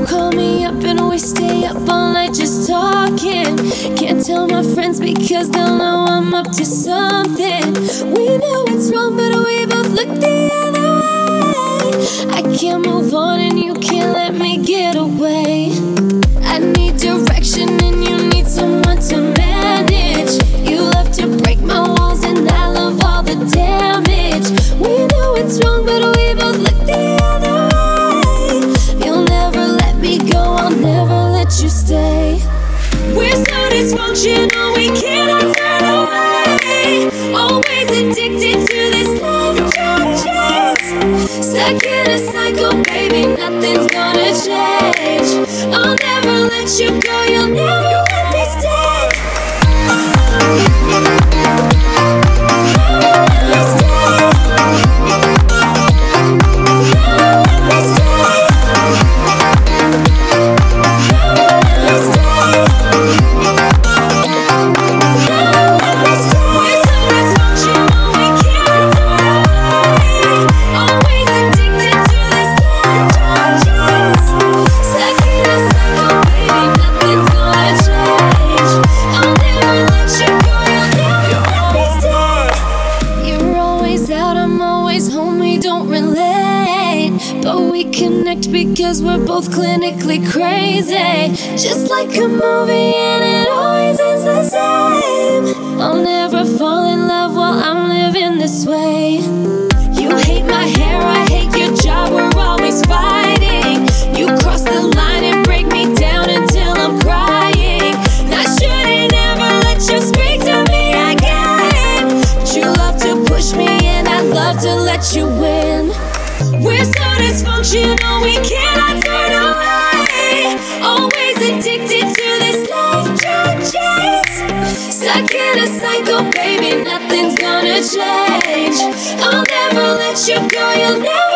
call me up and we stay up all night just talking. Can't tell my friends because they'll know I'm up to something. We know it's wrong, but we both look the other way. I can't move on and you can't let me get away. I need direction and you need someone to manage. You love to break my walls and I love all the damage. We know it's wrong, but we both look the other way. You'll never let me go, I'll never let you stay. We're so dysfunctional, we cannot turn away. Always addicted to this love chase. Stuck in a cycle, baby, nothing's gonna change. I'll never let you go, you'll never let me stay. But we connect because we're both clinically crazy. Just like a movie and it always ends the same. I'll never fall in love while I'm living this way. You hate my hair, I hate your job, we're always fighting. You cross the line and break me down until I'm crying. I shouldn't ever let you speak to me again. But you love to push me and I love to let you win. We're so dysfunctional, we cannot turn away. Always addicted to this love chase. Stuck in a cycle, baby, nothing's gonna change. I'll never let you go, you'll never